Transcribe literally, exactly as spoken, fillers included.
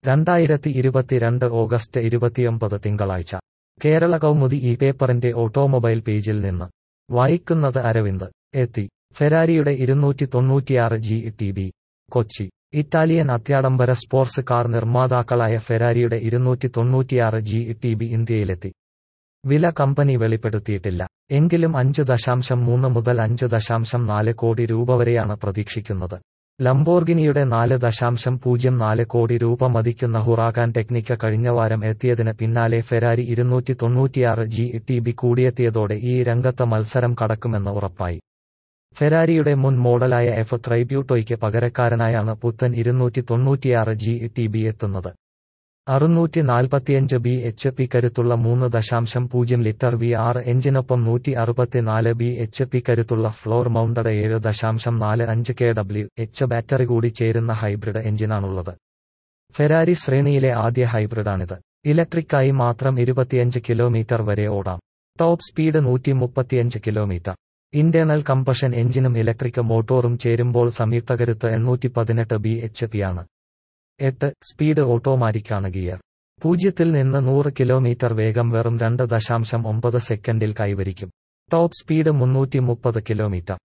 രണ്ടായിരത്തി ഇരുപത്തിരണ്ട് ഓഗസ്റ്റ് ഇരുപത്തിയൊമ്പത് തിങ്കളാഴ്ച കേരള കൗമുദി ഈ പേപ്പറിന്റെ ഓട്ടോമൊബൈൽ പേജിൽ നിന്ന് വായിക്കുന്നത് അരവിന്ദ്. എത്തി ഫെരാരിയുടെ ഇരുന്നൂറ്റി തൊണ്ണൂറ്റിയാറ് G T B. Kochi. Italian അത്യാഡംബര സ്പോർട്സ് കാർ നിർമ്മാതാക്കളായ ഫെരാരിയുടെ ഇരുന്നൂറ്റി തൊണ്ണൂറ്റിയാറ് ജി ടി ബി ഇന്ത്യയിലെത്തി. വില കമ്പനി വെളിപ്പെടുത്തിയിട്ടില്ല. എങ്കിലും അഞ്ച് ദശാംശം മൂന്ന് മുതൽ അഞ്ച് ദശാംശം നാല് കോടി രൂപ വരെയാണ് പ്രതീക്ഷിക്കുന്നത്. ലംബോർഗിനിയുടെ നാല് ദശാംശം പൂജ്യം നാല് കോടി രൂപ മതിക്കുന്ന ഹുറാകാൻ ടെക്നിക്ക കഴിഞ്ഞവാരം എത്തിയതിന് പിന്നാലെ ഫെരാരി ഇരുന്നൂറ്റി തൊണ്ണൂറ്റിയാറ് ജി ടി ബി കൂടിയെത്തിയതോടെ ഈ രംഗത്ത് മത്സരം കടക്കുമെന്ന് ഉറപ്പായി. ഫെരാരിയുടെ മുൻ മോഡലായ എഫ് ട്രൈബ്യൂട്ടോയ്ക്ക് പകരക്കാരനായാണ് പുത്തൻ ഇരുന്നൂറ്റി തൊണ്ണൂറ്റിയാറ് ജി ടി ബി എത്തുന്നത്. അറുന്നൂറ്റി നാൽപ്പത്തിയഞ്ച് ബി എച്ച് പി കരുത്തുള്ള മൂന്ന് ദശാംശം പൂജ്യം ലിറ്റർ വി ആറ് എഞ്ചിനൊപ്പം നൂറ്റി അറുപത്തിനാല് ബി എച്ച് പി കരുത്തുള്ള ഫ്ലോർ മൗണ്ടഡ് ഏഴ് ദശാംശം നാല് അഞ്ച് കെ ഡബ്ല്യു എച്ച് ബാറ്ററി കൂടി ചേരുന്ന ഹൈബ്രിഡ് എഞ്ചിനാണുള്ളത്. ഫെരാരി ശ്രേണിയിലെ ആദ്യ ഹൈബ്രിഡാണിത്. ഇലക്ട്രിക്കായി മാത്രം ഇരുപത്തിയഞ്ച് കിലോമീറ്റർ വരെ ഓടാം. ടോപ്പ് സ്പീഡ് നൂറ്റി മുപ്പത്തിയഞ്ച് കിലോമീറ്റർ. ഇന്റേണൽ കമ്പഷൻ എഞ്ചിനും ഇലക്ട്രിക് മോട്ടോറും ചേരുമ്പോൾ സംയുക്തകരുത്ത് എണ്ണൂറ്റി പതിനെട്ട് ബി എച്ച് പി ആണ്. എട്ട് സ്പീഡ് ഓട്ടോമാറ്റിക്കാണ് ഗിയർ. പൂജ്യത്തിൽ നിന്ന് നൂറ് കിലോമീറ്റർ വേഗം വെറും രണ്ട് ദശാംശം ഒമ്പത് സെക്കൻഡിൽ കൈവരിക്കും. ടോപ്പ് സ്പീഡ് മുന്നൂറ്റി മുപ്പത് കിലോമീറ്റർ.